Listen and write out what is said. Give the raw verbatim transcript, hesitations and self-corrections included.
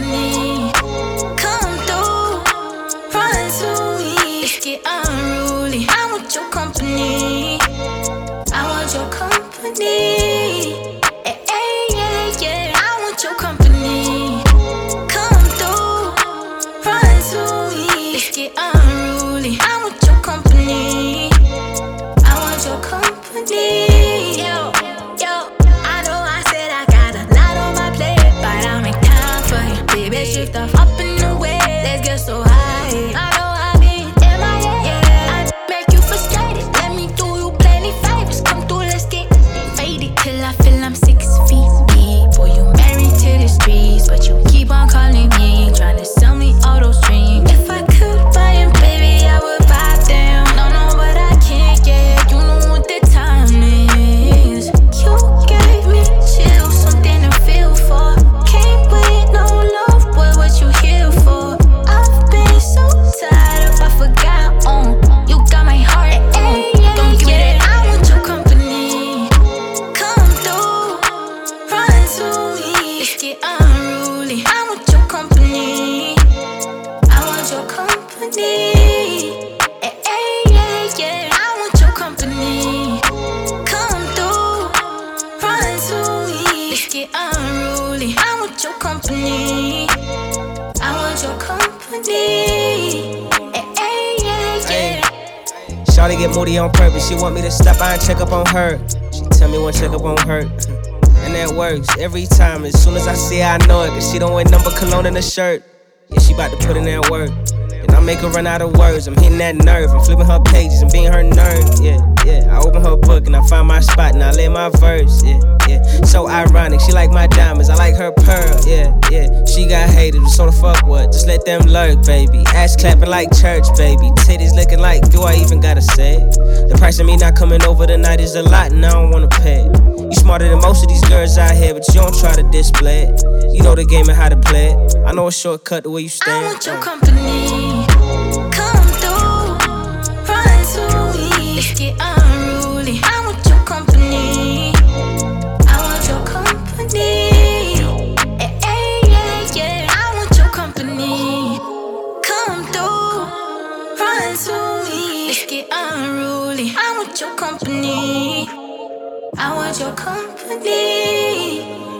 company. Come through, run to me. Let's get unruly. I want your company. I want your company. Hey, hey, yeah, yeah. I want your company. Come through, run to me. Let's get unruly. I want your company. I want your company. Yo, yo. I know I said I got a lot on my plate, but I'll make time for you. Baby, shift off up in the way. Let's get so high. I know I be M I A. Yeah, I make you frustrated. Let me do you plenty favors. Come through, let's get faded till I feel I'm six feet deep. Boy, you married to the streets, but you keep on calling me, trying to sell me all those dreams. If I could buy him, baby, I would buy them. No, no, but I can't get. You know what the time is. You gave me chills, something to feel for. Can't wait, no love, boy, what you here for? I've been so tired of I forgot on. You got my heart on. Don't give me that. I want your company. Come through, run to me. Let's get unruly. I want your company. I want your company. Hey, hey, yeah, yeah. I want your company. Come through, run to me. Let's get unruly. I want your company. I want your company. Hey, hey, yeah, yeah. Shawty get moody on purpose. She want me to stop by and check up on her. She tell me one check up on her. And that works every time. As soon as I see her, I know it. Cause she don't wear number cologne in the shirt. Yeah, she bout to put in that work. And I make her run out of words. I'm hitting that nerve. I'm flipping her pages and being her nerd. Yeah, yeah. I open her book and I find my spot and I lay my verse. Yeah, yeah. So ironic. She like my diamonds. I like her pearl. Yeah, yeah. She got haters. So the fuck what? Just let them lurk, baby. Ass clapping like church, baby. Titties looking like, do I even gotta say it? The price of me not coming over tonight is a lot and I don't wanna pay it. You smarter than most of these girls out here, but you don't try to display it. You know the game and how to play it. I know a shortcut the way you stand. I want your company. Come through, run to me. Let's get unruly. I want your company. I want your company. Hey, hey, yeah, yeah. I want your company. Come through, run to me. Let's get unruly. I want your company. I want your company.